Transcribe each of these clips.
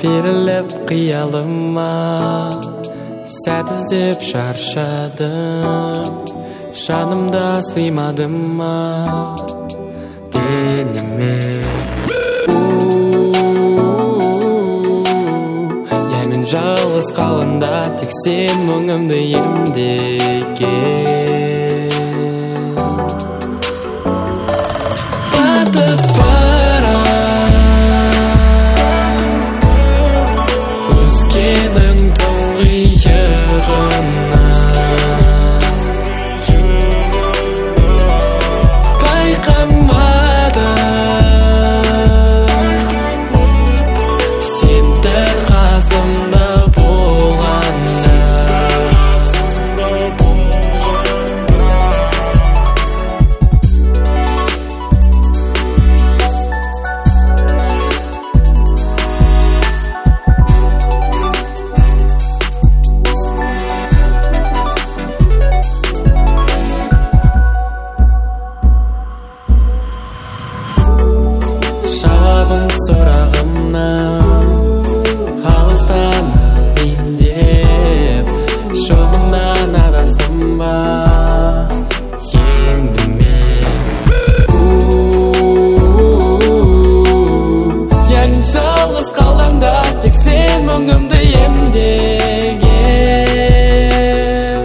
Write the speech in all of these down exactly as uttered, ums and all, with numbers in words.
Беріліп қиялыма сәт іздеп шаршадым, жанымда сыймадым ма денеме. Я мен жалғыз қаламда тек сен мұңымды емдеген. Батып барам өзгенің тұңғиығына, сұрағымна алыстан іздейм деп жолымнан адастым ба енді мен. Я мен жалғыз қалғанда тек сен мұңымды емдеген.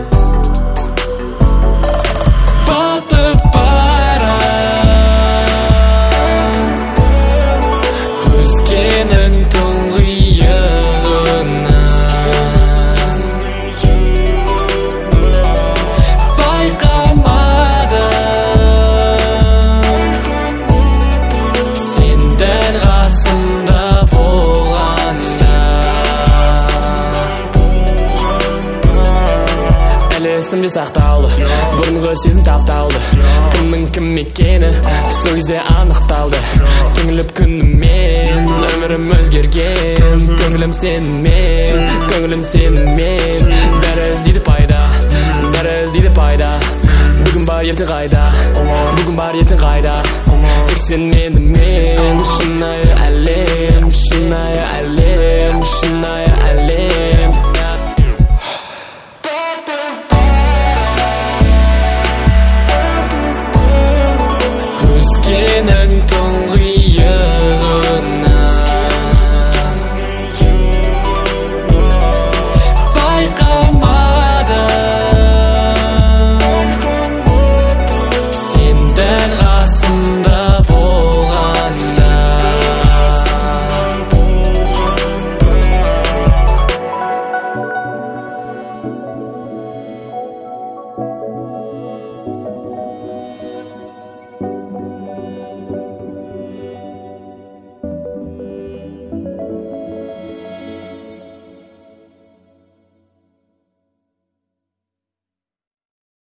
Батып өзгенің тұңғиығына, байқамадым сен дәл қасымда болғанда. Әлі есімде сақталды бұрынғы сезім тапталды, кімнің кім екені сол кезде анықталды. Түңіліп күнімен өмірім өзгерген, көңілім сенімен, көңілім сенімен. Бәрі іздейді пайда, бәрі іздейді пайда. Бүгін бар ертең қайда, бүгін бар ертең қайда. Тек сен менімен, шынайы әлем, шынайы әлем.